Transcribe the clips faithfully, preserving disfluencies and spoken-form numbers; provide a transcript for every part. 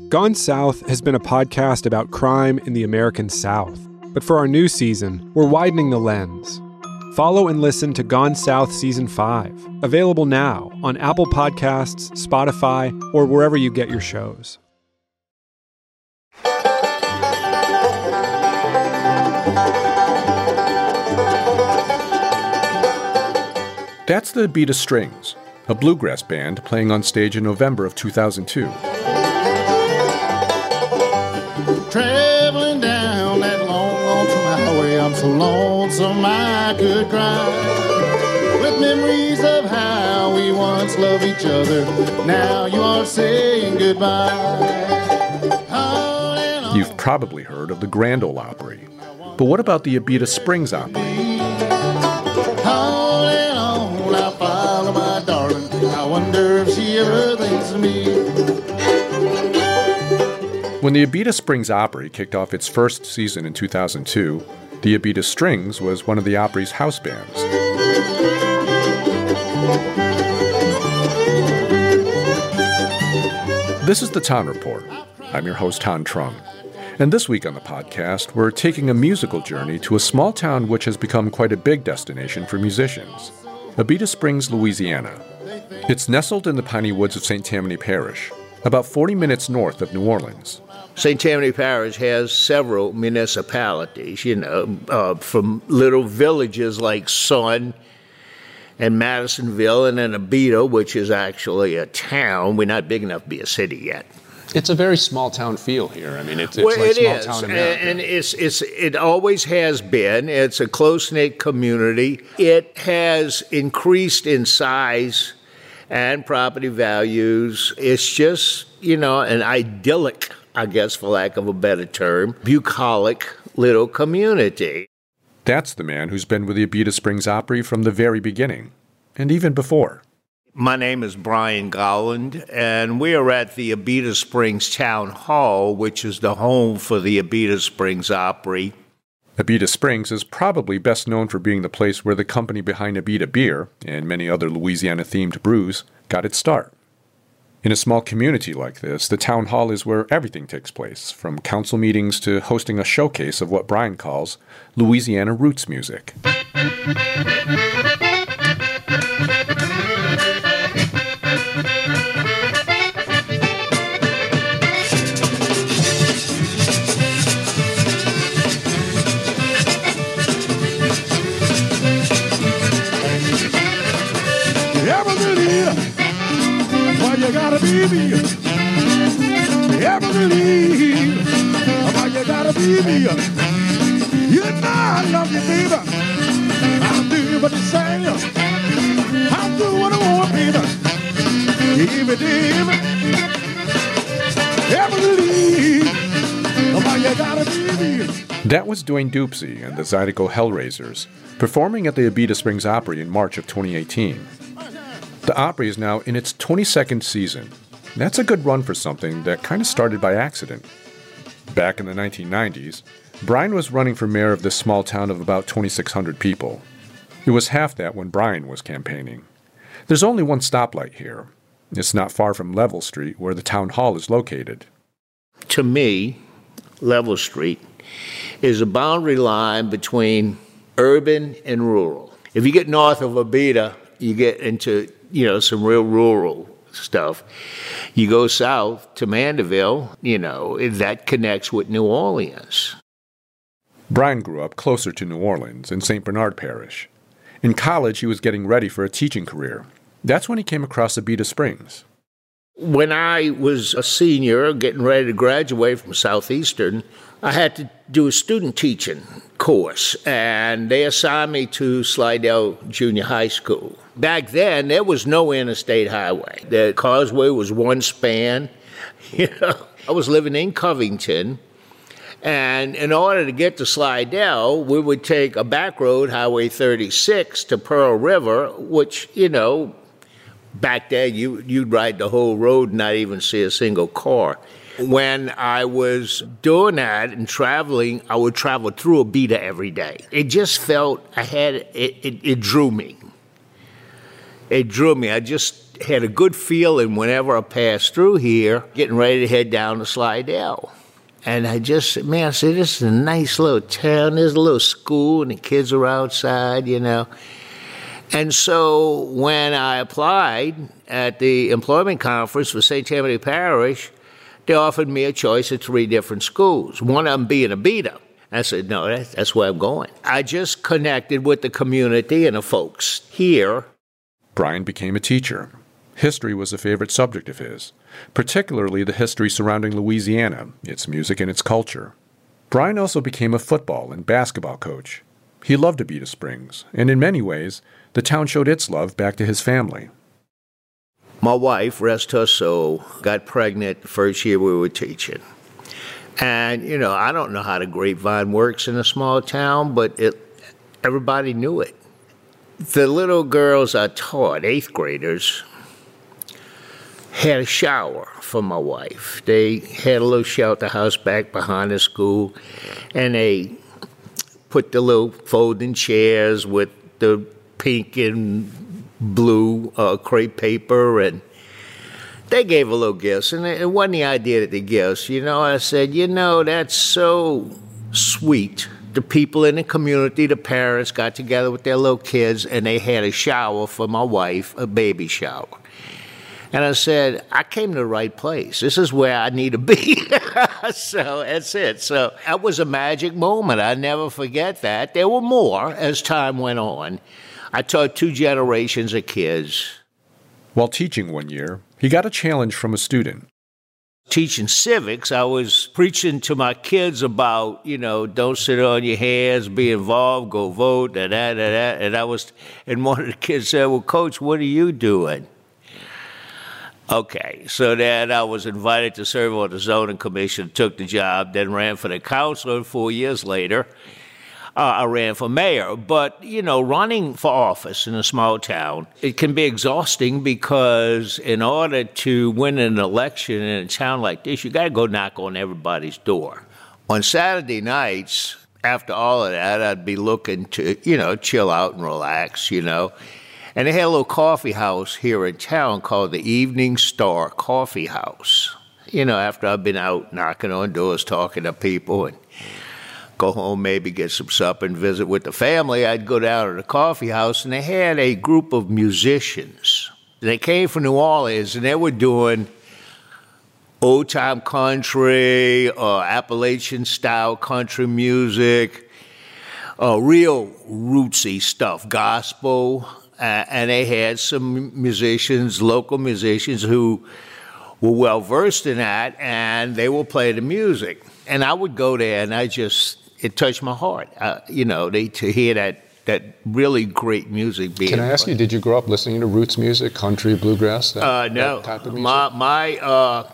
Gone South has been a podcast about crime in the American South. But for our new season, we're widening the lens. Follow and listen to Gone South Season five, available now on Apple Podcasts, Spotify, or wherever you get your shows. That's the Abita Strings, a bluegrass band playing on stage in November of two thousand two. Traveling down that long, lonesome highway, I'm so lonesome I could cry. With memories of how we once loved each other, now you are saying goodbye. On on You've probably heard of the Grand Ole Opry. But what about the Abita Springs Opry? On and on I follow my darling, I wonder if she ever thinks of me. When the Abita Springs Opry kicked off its first season in two thousand two, the Abita Strings was one of the Opry's house bands. This is the Town Report. I'm your host, Han Trung. And this week on the podcast, we're taking a musical journey to a small town which has become quite a big destination for musicians, Abita Springs, Louisiana. It's nestled in the piney woods of Saint Tammany Parish, about forty minutes north of New Orleans. Saint Tammany Parish has several municipalities, you know, uh, from little villages like Sun and Madisonville, and then Abita, which is actually a town. We're not big enough to be a city yet. It's a very small town feel here. I mean, it's, it's well, like it small is, town America. and it's it's it always has been. It's a close-knit community. It has increased in size and property values. It's just, you know, an idyllic, I guess, for lack of a better term, bucolic little community. That's the man who's been with the Abita Springs Opry from the very beginning, and even before. My name is Brian Golland, and we are at the Abita Springs Town Hall, which is the home for the Abita Springs Opry. Abita Springs is probably best known for being the place where the company behind Abita Beer and many other Louisiana-themed brews got its start. In a small community like this, the town hall is where everything takes place, from council meetings to hosting a showcase of what Brian calls Louisiana roots music. You gotta be me. You ever believe why you gotta be me? You know I love you, baby. I'll do what you say. I'll do what I want, baby. You ever believe? Ever believe why you gotta be me? That was Dwayne Dupsy and the Zydeco Hellraisers performing at the Abita Springs Opry in March of twenty eighteen. The Opry is now in its twenty-second season. That's a good run for something that kind of started by accident. Back in the nineteen nineties, Brian was running for mayor of this small town of about twenty-six hundred people. It was half that when Brian was campaigning. There's only one stoplight here. It's not far from Level Street, where the town hall is located. To me, Level Street is a boundary line between urban and rural. If you get north of Abita, you get into, you know, some real rural stuff. You go south to Mandeville, you know, that connects with New Orleans. Brian grew up closer to New Orleans in Saint Bernard Parish. In college, he was getting ready for a teaching career. That's when he came across Abita Springs. When I was a senior, getting ready to graduate from Southeastern, I had to do a student teaching course, and they assigned me to Slidell Junior High School. Back then, there was no interstate highway. The causeway was one span. You know, I was living in Covington, and in order to get to Slidell, we would take a back road, Highway thirty-six, to Pearl River, which, you know, back then you, you'd ride the whole road and not even see a single car. When I was doing that and traveling, I would travel through Abita every day. It just felt, I had, it, it, it drew me. It drew me. I just, had a good feeling whenever I passed through here, getting ready to head down to Slidell. And I just, man, I said, this is a nice little town. There's a little school, and the kids are outside, you know. And so when I applied at the employment conference for Saint Tammany Parish, they offered me a choice of three different schools, one of them being Abita. I said, no, that's, that's where I'm going. I just connected with the community and the folks here. Brian became a teacher. History was a favorite subject of his, particularly the history surrounding Louisiana, its music and its culture. Brian also became a football and basketball coach. He loved Abita Springs, and in many ways, the town showed its love back to his family. My wife, rest her soul, got pregnant the first year we were teaching. And, you know, I don't know how the grapevine works in a small town, but it, everybody knew it. The little girls I taught, eighth graders, had a shower for my wife. They had a little shelter house back behind the school, and they put the little folding chairs with the pink and blue uh, crepe paper, and they gave a little gifts. And it wasn't the idea that they gifts. You know, I said, you know, that's so sweet. The people in the community, the parents got together with their little kids, and they had a shower for my wife, a baby shower. And I said, I came to the right place. This is where I need to be. So that's it. So that was a magic moment. I never forget that. There were more as time went on. I taught two generations of kids. While teaching one year, he got a challenge from a student. Teaching civics, I was preaching to my kids about, you know, don't sit on your hands, be involved, go vote, da da da da. And I was, and one of the kids said, well, Coach, what are you doing? Okay, so then I was invited to serve on the zoning commission, took the job, then ran for the council, and four years later, uh, I ran for mayor. But, you know, running for office in a small town, it can be exhausting because in order to win an election in a town like this, you got to go knock on everybody's door. On Saturday nights, after all of that, I'd be looking to, you know, chill out and relax, you know. And they had a little coffee house here in town called the Evening Star Coffee House. You know, after I've been out knocking on doors, talking to people, and go home, maybe get some supper and visit with the family, I'd go down to the coffee house, and they had a group of musicians. They came from New Orleans, and they were doing old-time country or Appalachian-style country music, uh, real rootsy stuff, gospel. Uh, and they had some musicians, local musicians, who were well-versed in that, and they will play the music. And I would go there, and I just, it touched my heart, uh, you know, they, to hear that that really great music being Can I ask played. you, did you grow up listening to roots music, country, bluegrass, that, uh, no. that type of music? My, my, uh,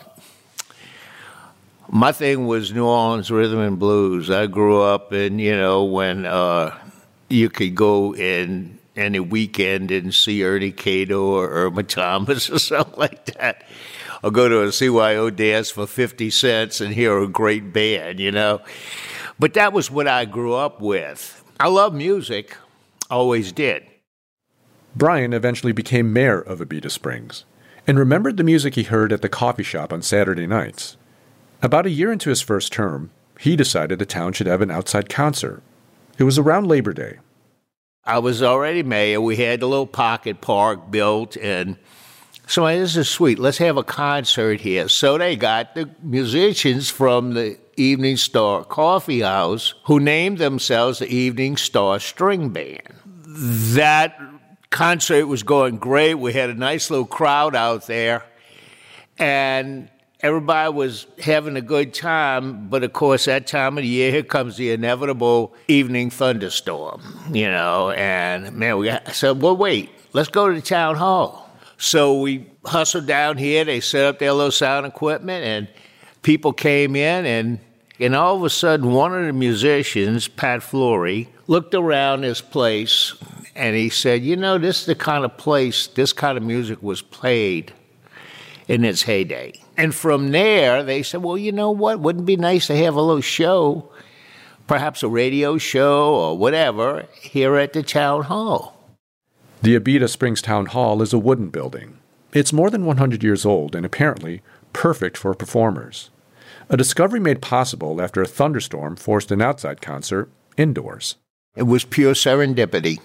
my thing was New Orleans rhythm and blues. I grew up in, you know, when uh, you could go in any weekend and see Ernie Cato or Irma Thomas or something like that. Or go to a C Y O dance for fifty cents and hear a great band, you know. But that was what I grew up with. I love music, always did. Brian eventually became mayor of Abita Springs and remembered the music he heard at the coffee shop on Saturday nights. About a year into his first term, he decided the town should have an outside concert. It was around Labor Day. I was already mayor. We had the little pocket park built, and so this is sweet. Let's have a concert here. So they got the musicians from the Evening Star Coffee House who named themselves the Evening Star String Band. That concert was going great. We had a nice little crowd out there, and everybody was having a good time, but of course, that time of the year, here comes the inevitable evening thunderstorm, you know, and man, we got, so, well, wait, let's go to the town hall. So we hustled down here, they set up their little sound equipment, and people came in, and, and all of a sudden, one of the musicians, Pat Flory, looked around this place, and he said, you know, this is the kind of place, this kind of music was played in its heyday. And from there, they said, well, you know what? Wouldn't it be nice to have a little show, perhaps a radio show or whatever, here at the town hall? The Abita Springs Town Hall is a wooden building. It's more than one hundred years old and apparently perfect for performers. A discovery made possible after a thunderstorm forced an outside concert indoors. It was pure serendipity.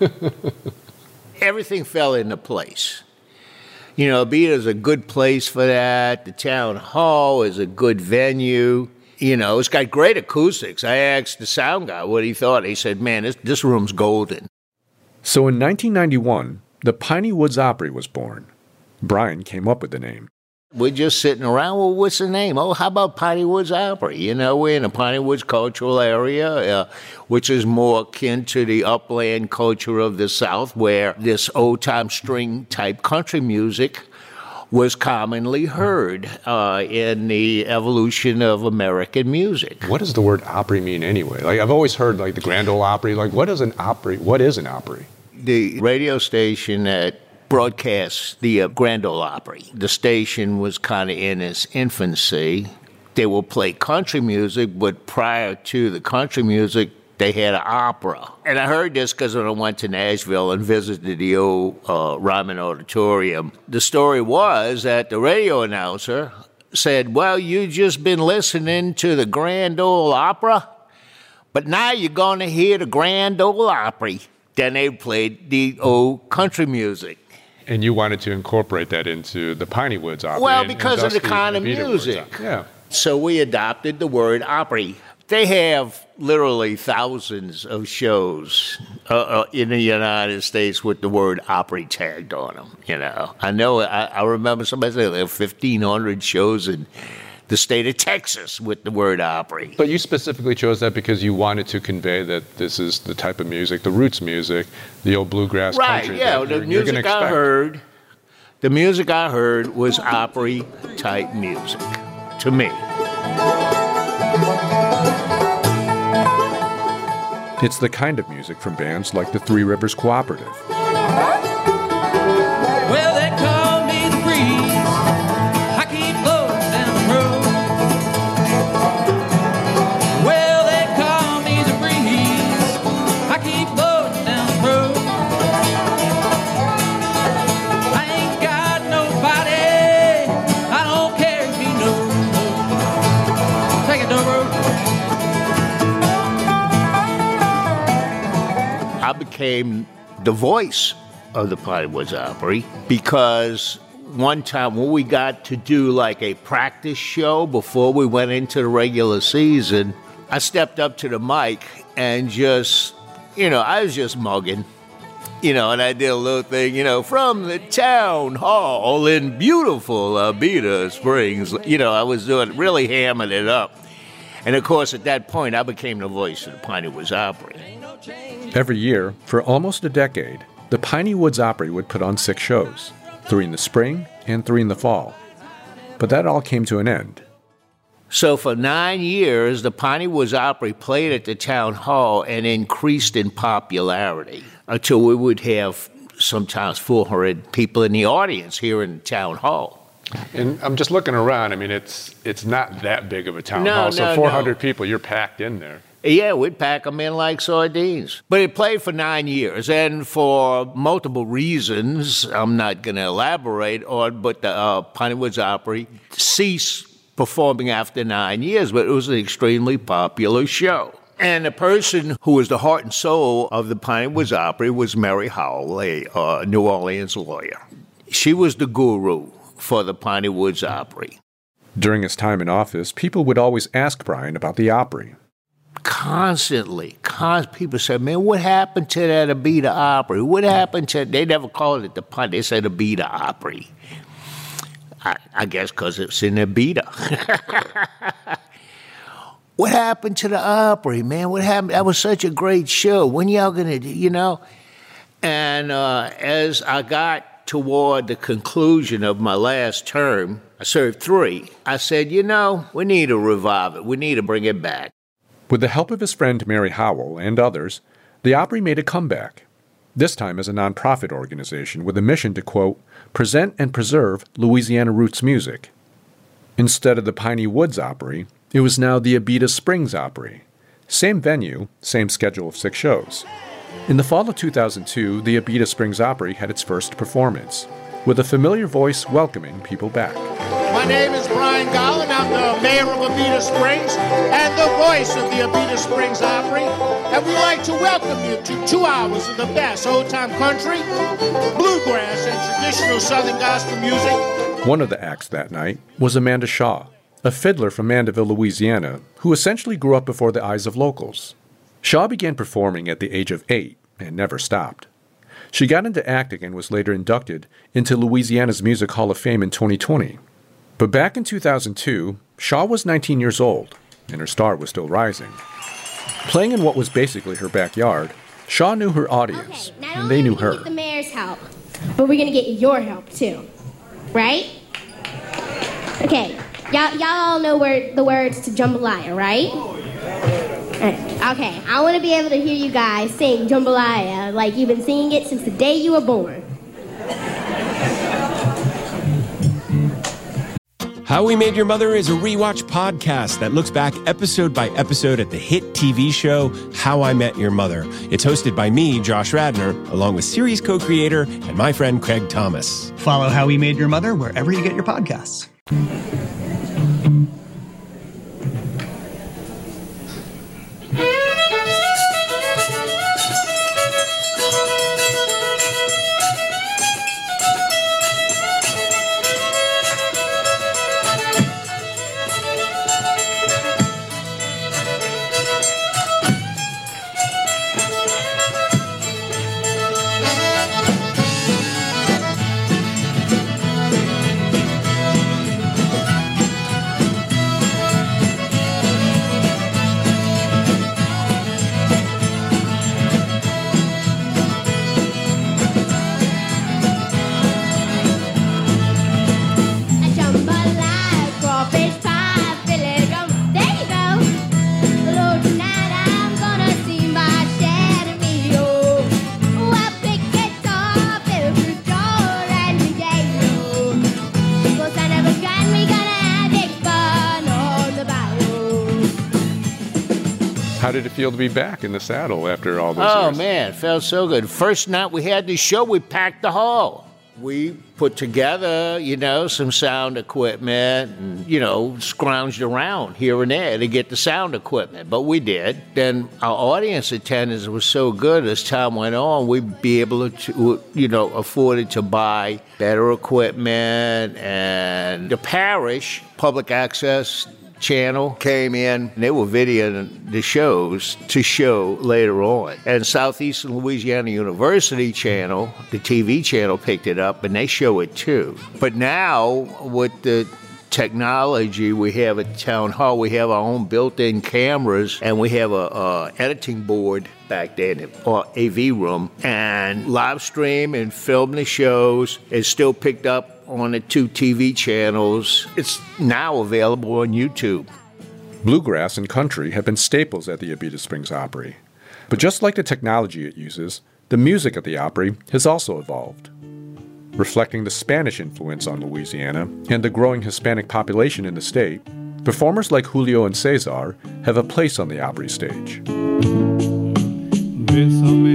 Everything fell into place. You know, Abita is a good place for that. The town hall is a good venue. You know, it's got great acoustics. I asked the sound guy what he thought. He said, man, this, this room's golden. So in nineteen ninety-one, the Piney Woods Opry was born. Brian came up with the name. We're just sitting around, well, what's the name? Oh, how about Piney Woods Opry? You know, we're in the Piney Woods cultural area, uh, which is more akin to the upland culture of the South, where this old-time string-type country music was commonly heard uh, in the evolution of American music. What does the word Opry mean anyway? Like, I've always heard, like, the Grand Ole Opry. Like, what is an Opry? What is an Opry? The radio station that broadcast the uh, Grand Ole Opry. The station was kind of in its infancy. They will play country music, but prior to the country music, they had an opera. And I heard this because when I went to Nashville and visited the old uh, Ryman Auditorium, the story was that the radio announcer said, well, you just been listening to the Grand Ole Opera, but now you're going to hear the Grand Ole Opry. Then they played the old country music. And you wanted to incorporate that into the Piney Woods Opry. Well, and, because and of the thus kind of Abita music. Woods. Yeah. So we adopted the word Opry. They have literally thousands of shows uh, uh, in the United States with the word Opry tagged on them. You know, I know. I, I remember somebody saying there are fifteen hundred shows in the state of Texas with the word Opry. But you specifically chose that because you wanted to convey that this is the type of music, the roots music, the old bluegrass right, country. Yeah, that the you're, you're music I heard, the music I heard was Opry type music to me. It's the kind of music from bands like the Three Rivers Cooperative. Well, they call me the breeze. I keep blowing down the road. Well, they call me the breeze. I keep blowing down the road. I ain't got nobody. I don't care if you know. Take it, Dobro. I became the voice of the Piney Woods Opry because one time when we got to do like a practice show before we went into the regular season, I stepped up to the mic and just, you know, I was just mugging, you know, and I did a little thing, you know, from the town hall in beautiful Abita Springs. You know, I was doing, really hamming it up. And of course, at that point, I became the voice of the Piney Woods Opry. Every year, for almost a decade, the Piney Woods Opry would put on six shows, three in the spring and three in the fall. But that all came to an end. So for nine years, the Piney Woods Opry played at the town hall and increased in popularity until we would have sometimes four hundred people in the audience here in the town hall. And I'm just looking around. I mean, it's it's not that big of a town No, hall. So no, four hundred no. people, you're packed in there. Yeah, we'd pack them in like sardines. But it played for nine years, and for multiple reasons I'm not going to elaborate on, but the uh, Piney Woods Opry ceased performing after nine years, but it was an extremely popular show. And the person who was the heart and soul of the Piney Woods Opry was Mary Howell, a uh, New Orleans lawyer. She was the guru for the Piney Woods Opry. During his time in office, people would always ask Brian about the Opry. Constantly, constantly, people said, man, what happened to that Abita Opry? What happened to, they never called it the Piney, they said Abita Opry. I, I guess because it's in Abita. What happened to the Opry, man? What happened? That was such a great show. When y'all gonna do, you know? And uh, as I got toward the conclusion of my last term, I served three, I said, you know, we need to revive it. We need to bring it back. With the help of his friend Mary Howell and others, the Opry made a comeback, this time as a nonprofit organization with a mission to, quote, present and preserve Louisiana roots music. Instead of the Piney Woods Opry, it was now the Abita Springs Opry. Same venue, same schedule of six shows. In the fall of two thousand two, the Abita Springs Opry had its first performance. with a familiar voice welcoming people back. My name is Brian Gowan. I'm the mayor of Abita Springs and the voice of the Abita Springs Opry. And we'd like to welcome you to two hours of the best old-time country, bluegrass, and traditional Southern gospel music. One of the acts that night was Amanda Shaw, a fiddler from Mandeville, Louisiana, who essentially grew up before the eyes of locals. Shaw began performing at the age of eight and never stopped. She got into acting and was later inducted into Louisiana's Music Hall of Fame in twenty twenty. But back in two thousand two, Shaw was nineteen years old, and her star was still rising. Playing in what was basically her backyard, Shaw knew her audience, okay, and they knew her. Get the mayor's help, but we're gonna get your help too, right? Okay, y'all, y'all all know where the words to Jambalaya, right? Okay, I want to be able to hear you guys sing Jambalaya like you've been singing it since the day you were born. How We Made Your Mother is a rewatch podcast that looks back episode by episode at the hit T V show How I Met Your Mother. It's hosted by me, Josh Radnor, along with series co-creator and my friend Craig Thomas. Follow How We Made Your Mother wherever you get your podcasts. How did it feel to be back in the saddle after all those oh, years? Oh, man, it felt so good. First night we had the show, we packed the hall. We put together, you know, some sound equipment and, you know, scrounged around here and there to get the sound equipment. But we did. Then our audience attendance was so good as time went on, we'd be able to, you know, afford to buy better equipment. And the parish, public access channel came in, and they were videoing the shows to show later on. And Southeastern Louisiana University channel, the T V channel, picked it up, and they show it too. But now, with the technology we have at Town Hall, we have our own built-in cameras, and we have a, a editing board back there in the A V room, and live stream and film the shows is still picked up on the two T V channels. It's now available on YouTube. Bluegrass and country have been staples at the Abita Springs Opry. But just like the technology it uses, the music at the Opry has also evolved. Reflecting the Spanish influence on Louisiana and the growing Hispanic population in the state, performers like Julio and Cesar have a place on the Opry stage. Bésame,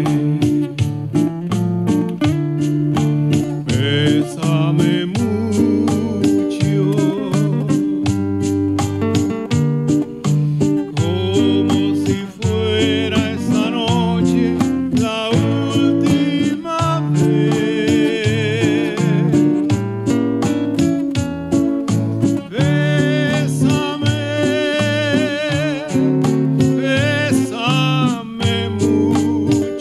bésame mucho, como si fuera esa noche la última vez. Bésame, bésame mucho,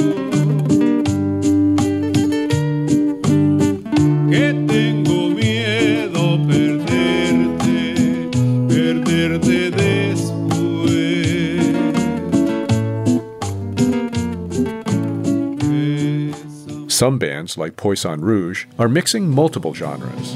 que tengo miedo perderte, perderte después. Bésame. Some bands, like Poisson Rouge, are mixing multiple genres.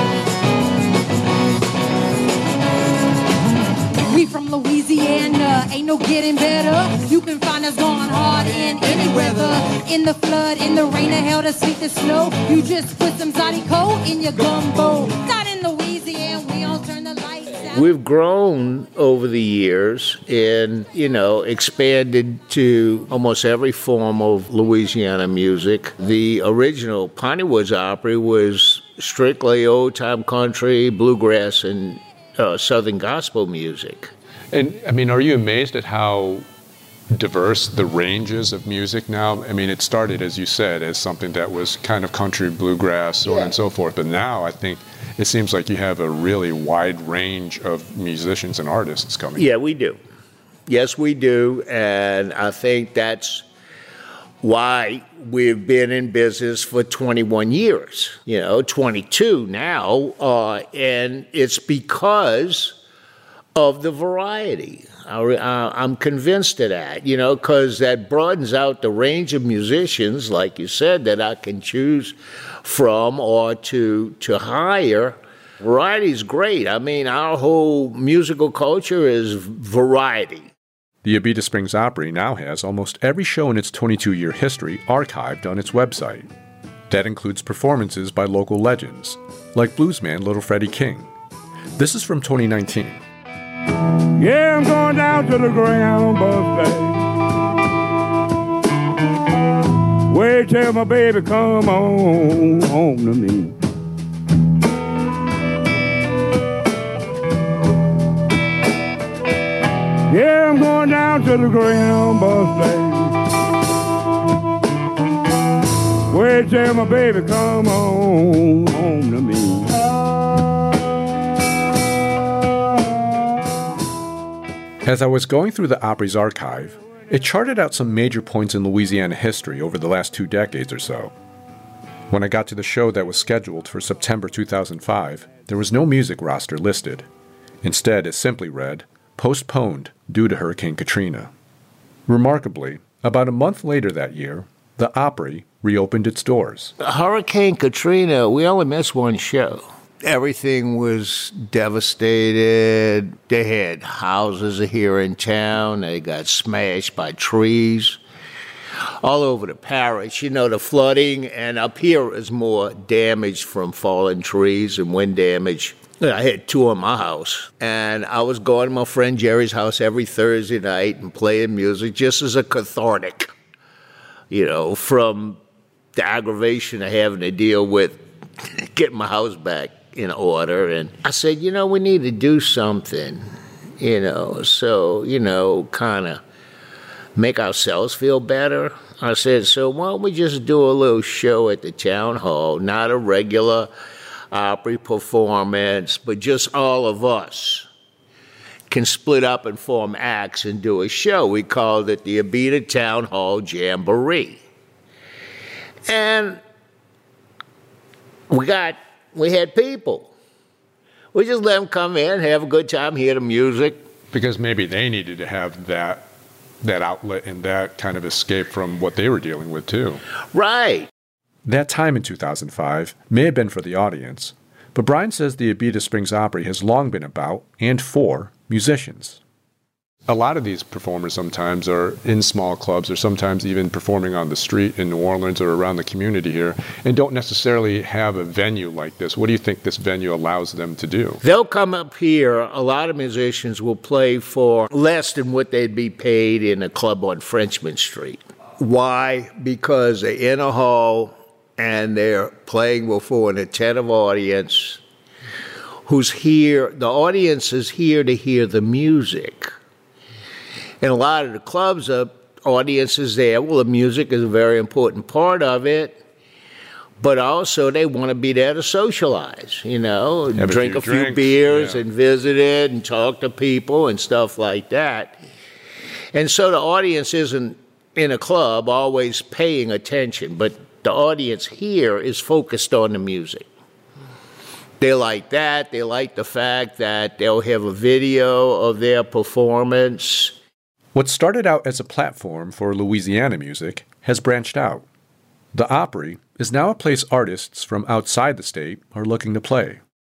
We from Louisiana, ain't no getting better. You can find us going hard in any weather. In the flood, in the rain, the hell, the sleet, the snow. You just put some Zydeco in your gumbo. Got in Louisiana, we all turn the lights out. We've grown over the years and, you know, expanded to almost every form of Louisiana music. The original Piney Woods Opry was strictly old-time country, bluegrass, and uh, southern gospel music. And, I mean, are you amazed at how diverse the ranges of music now? I mean, it started, as you said, as something that was kind of country, bluegrass, so on Yeah. and so forth. But now I think it seems like you have a really wide range of musicians and artists coming. Yeah, we do. Yes, we do. And I think that's why we've been in business for twenty-one years, you know, twenty-two now. Uh, and it's because of the variety. I, uh, I'm convinced of that, you know, because that broadens out the range of musicians, like you said, that I can choose from or to to hire. Variety is great. I mean, our whole musical culture is variety. The Abita Springs Opry now has almost every show in its twenty-two-year history archived on its website. That includes performances by local legends, like bluesman Little Freddie King. This is from twenty nineteen. Yeah, I'm going down to the ground bus day. Wait till my baby come on home to me. Yeah, I'm going down to the ground bus day. Wait till my baby come on home to me. As I was going through the Opry's archive, it charted out some major points in Louisiana history over the last two decades or so. When I got to the show that was scheduled for September two thousand five, there was no music roster listed. Instead, it simply read, postponed due to Hurricane Katrina. Remarkably, about a month later that year, the Opry reopened its doors. Hurricane Katrina, we only missed one show. Everything was devastated. They had houses here in town. They got smashed by trees all over the parish. You know, the flooding, and up here is more damage from fallen trees and wind damage. I had two in my house, and I was going to my friend Jerry's house every Thursday night and playing music just as a cathartic, you know, from the aggravation of having to deal with getting my house back in order. And I said, you know, we need to do something, you know, so, you know, kind of make ourselves feel better. I said, so why don't we just do a little show at the town hall, not a regular Opry performance, but just all of us can split up and form acts and do a show. We called it the Abita Town Hall Jamboree. And we got, we had people. We just let them come in, have a good time, hear the music. Because maybe they needed to have that that outlet and that kind of escape from what they were dealing with too. Right. That time in two thousand five may have been for the audience, but Brian says the Abita Springs Opry has long been about, and for, musicians. A lot of these performers sometimes are in small clubs or sometimes even performing on the street in New Orleans or around the community here and don't necessarily have a venue like this. What do you think this venue allows them to do? They'll come up here. A lot of musicians will play for less than what they'd be paid in a club on Frenchman Street. Why? Because they're in a hall and they're playing before an attentive audience who's here. The audience is here to hear the music. And a lot of the clubs, the audience is there. Well, the music is a very important part of it, but also they want to be there to socialize, you know, Have drink a a few few drinks, beers yeah. and visit it and talk to people and stuff like that. And so the audience isn't in a club always paying attention, but the audience here is focused on the music. They like that. They like the fact that they'll have a video of their performance. What started out as a platform for Louisiana music has branched out. The Opry is now a place artists from outside the state are looking to play.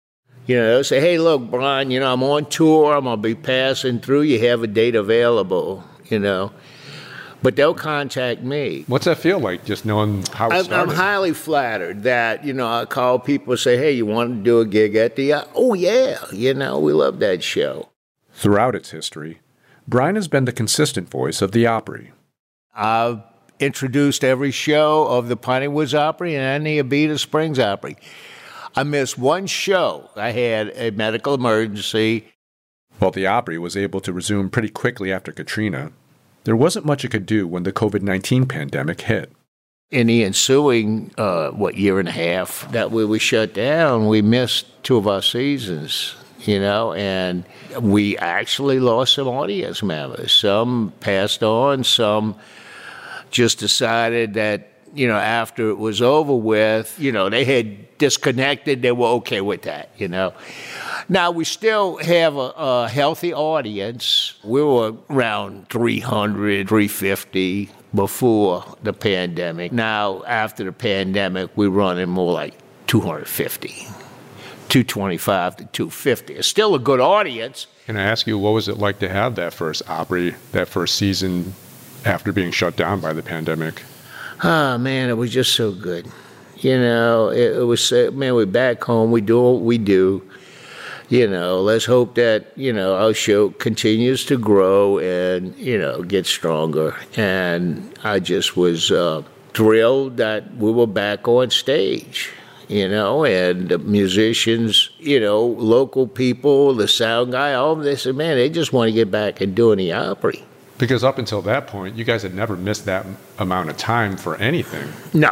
You know, they'll say, hey, look, Brian, you know, I'm on tour. I'm going to be passing through. You have a date available, you know. But they'll contact me. What's that feel like, just knowing how it I'm, started? I'm highly flattered that, you know, I call people and say, hey, you want to do a gig at the... Uh, oh, yeah, you know, we love that show. Throughout its history, Brian has been the consistent voice of the Opry. I've introduced every show of the Piney Woods Opry and the Abita Springs Opry. I missed one show. I had a medical emergency. While the Opry was able to resume pretty quickly after Katrina, there wasn't much it could do when the covid nineteen pandemic hit. In the ensuing, uh, what, year and a half that we were shut down, we missed two of our seasons, you know, and we actually lost some audience members. Some passed on, some just decided that, you know, after it was over with, you know, they had disconnected, they were okay with that, you know. Now, we still have a, a healthy audience. We were around three hundred, three fifty before the pandemic. Now, after the pandemic, we're running more like two hundred fifty, two twenty-five to two fifty. It's still a good audience. Can I ask you, what was it like to have that first Opry, that first season after being shut down by the pandemic? Oh, man, it was just so good. You know, it, it was, man, we're back home. We do what we do. You know, let's hope that, you know, our show continues to grow and, you know, get stronger. And I just was uh, thrilled that we were back on stage, you know, and the musicians, you know, local people, the sound guy, all of this, and man, they just want to get back and doing the Opry. Because up until that point, you guys had never missed that amount of time for anything. No.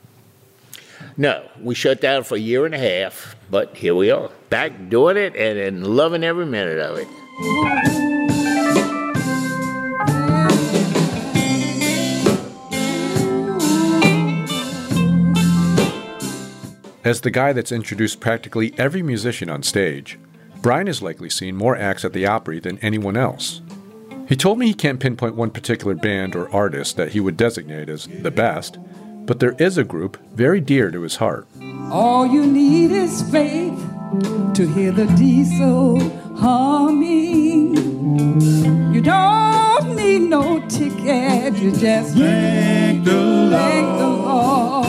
No, we shut down for a year and a half, but here we are, back doing it and, and loving every minute of it. As the guy that's introduced practically every musician on stage, Brian has likely seen more acts at the Opry than anyone else. He told me he can't pinpoint one particular band or artist that he would designate as the best, but there is a group very dear to his heart. All you need is faith to hear the diesel humming. You don't need no ticket, you just thank the Lord. Thank the Lord.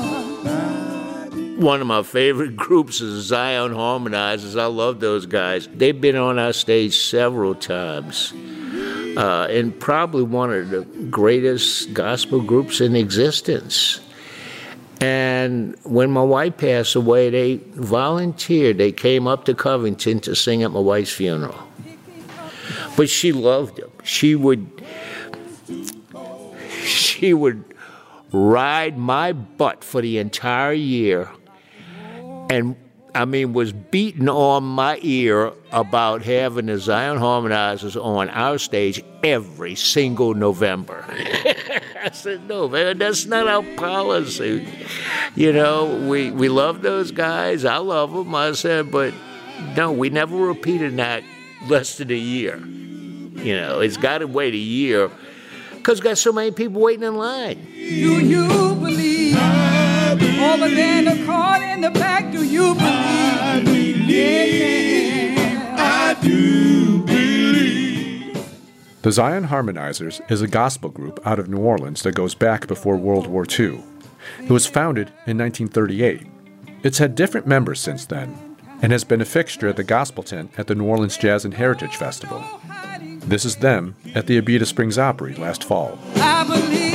One of my favorite groups is Zion Harmonizers. I love those guys. They've been on our stage several times. Uh, and probably one of the greatest gospel groups in existence. And when my wife passed away, they volunteered. They came up to Covington to sing at my wife's funeral. But she loved them. She would, she would ride my butt for the entire year, and I mean, was beating on my ear about having the Zion Harmonizers on our stage every single November. I said, no, man, that's not our policy. You know, we, we love those guys. I love them. I said, but no, we never repeated that less than a year. You know, it's got to wait a year because got so many people waiting in line. Do you believe? Over there in the car in the back, do you believe? I believe. I do believe. The Zion Harmonizers is a gospel group out of New Orleans that goes back before World War Two. It was founded in nineteen thirty-eight. It's had different members since then and has been a fixture at the Gospel Tent at the New Orleans Jazz and Heritage Festival. This is them at the Abita Springs Opry last fall. I believe.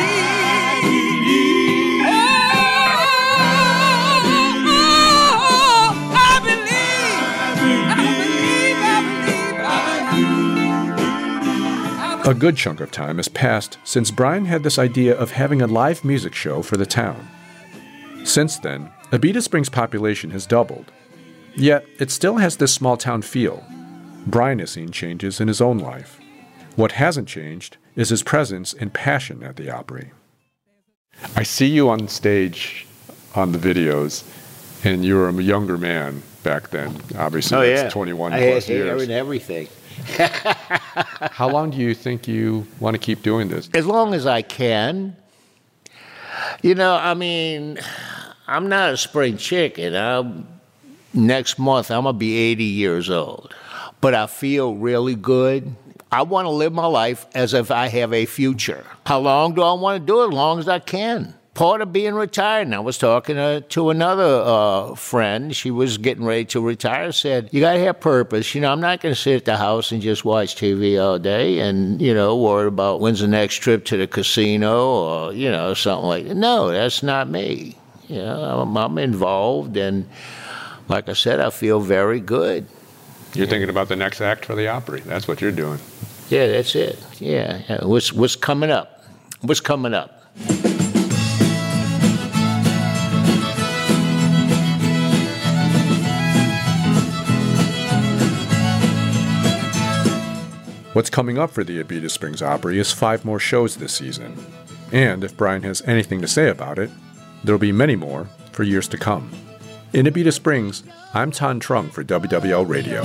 A good chunk of time has passed since Brian had this idea of having a live music show for the town. Since then, Abita Springs' population has doubled. Yet, it still has this small town feel. Brian has seen changes in his own life. What hasn't changed is his presence and passion at the Opry. I see you on stage on the videos, and you were a younger man back then. Obviously, oh, that's yeah. twenty-one I plus had hair years. and everything. How long do you think you want to keep doing this? As long as I can. You know, I mean, I'm not a spring chicken. I'm, next month, I'm going to be eighty years old. But I feel really good. I want to live my life as if I have a future. How long do I want to do it? As long as I can. Part of being retired, and I was talking to, to another uh, friend, she was getting ready to retire, said, you got to have purpose. You know, I'm not going to sit at the house and just watch T V all day and, you know, worry about when's the next trip to the casino or, you know, something like that. No, that's not me. You know, I'm, I'm involved, and like I said, I feel very good. You're yeah. thinking about the next act for the Opry. That's what you're doing. Yeah, that's it. Yeah. yeah. What's, what's coming up? What's coming up? What's coming up for the Abita Springs Opry is five more shows this season. And if Brian has anything to say about it, there'll be many more for years to come. In Abita Springs, I'm Tan Trung for W W L Radio.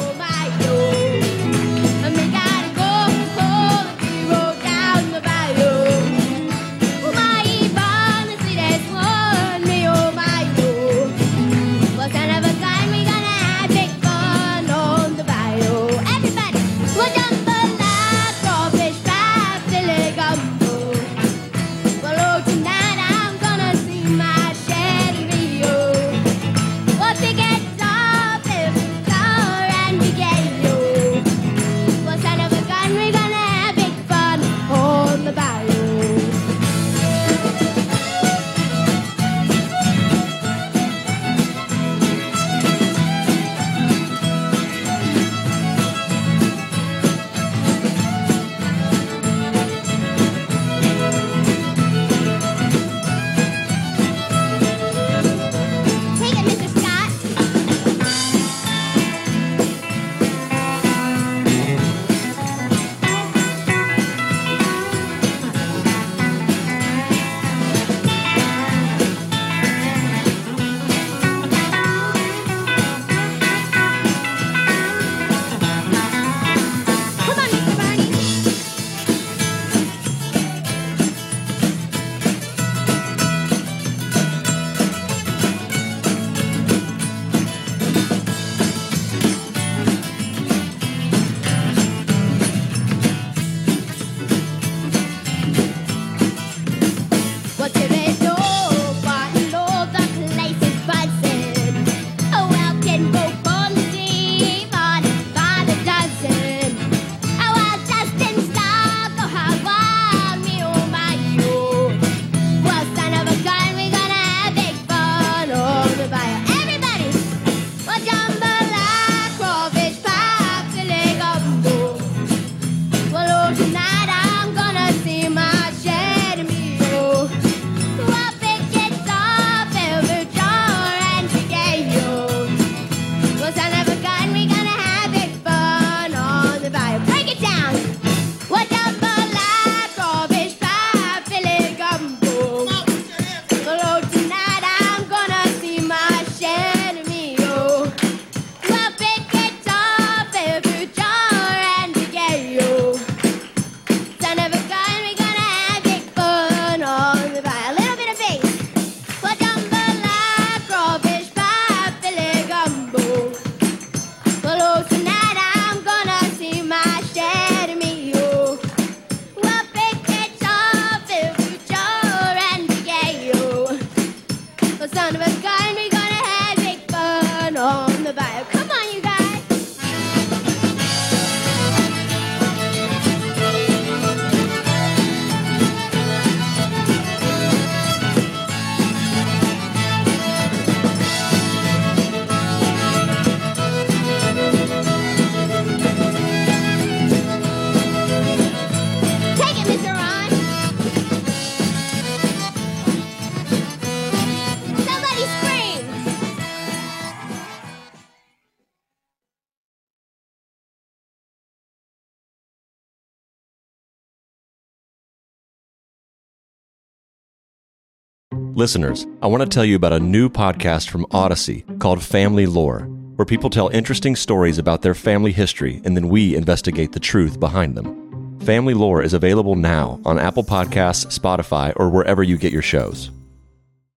Listeners, I want to tell you about a new podcast from Odyssey called Family Lore, where people tell interesting stories about their family history and then we investigate the truth behind them. Family Lore is available now on Apple Podcasts, Spotify, or wherever you get your shows.